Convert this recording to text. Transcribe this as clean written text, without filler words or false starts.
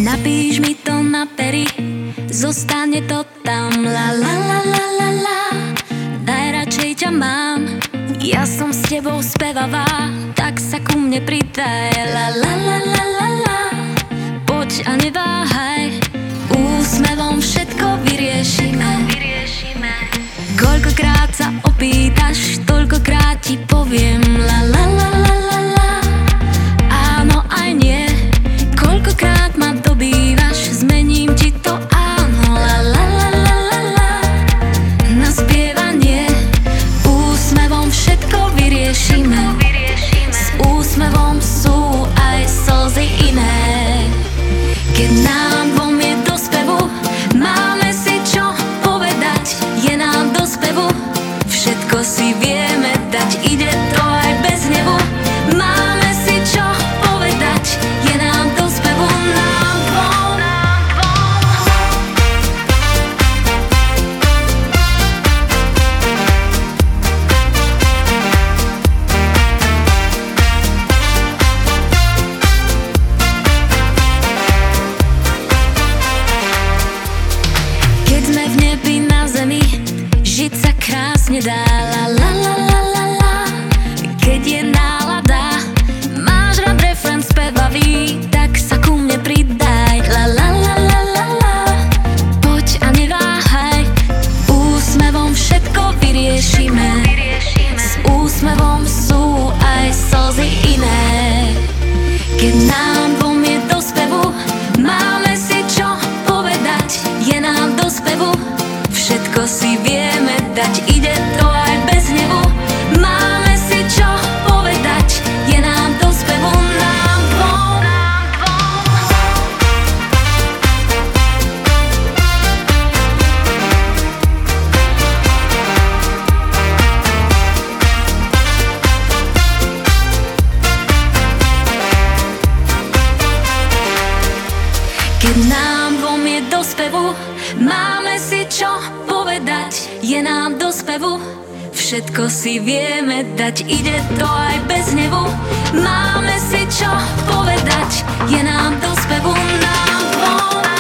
Napíš mi to na pery, zostane to tam. La la la la la la, najradšej ťa mám. Ja som s tebou spevavá, tak sa ku mne pridaj. La la la la la la, poď a neváhaj, úsmevom všetko vyriešime. Koľkokrát sa opýtaš, toľkokrát ti poviem. La la la la la la, áno aj nie. Koľkokrát ma dobývaš, zmením ti to áno. La la la la la la, na spievanie. Úsmevom všetko vyriešime. S úsmevom sú aj slzy iné. Keď nám dvom je do spevu, máme si čo povedať. Je nám do spevu, všetko si vieme dať. Ide to aj bez hnevu, máme si čo povedať. Je nám do spevu, nám dvom. Keď sme v nebi na zemi, žiť sa krásne dá. La la la la la la, keď je nálada, máš rád refrén spevavý, tak sa ku mne pridaj. La la la la la la, poď a neváhaj, úsmevom všetko vyriešime. S úsmevom sú aj slzy iné. Keď nám dvom je do spevu, máme si čo povedať. Je nám do spevu, všetko si vieme dať. Ide to aj bez hnevu, máme si čo povedať. Je nám do spevu, nám dvom. Keď nám dvom je do spevu, máme si čo povedať. Je nám do spevu, všetko si vieme dať. Ide to aj bez hnevu, máme si čo povedať. Je nám do spevu, nám dvom.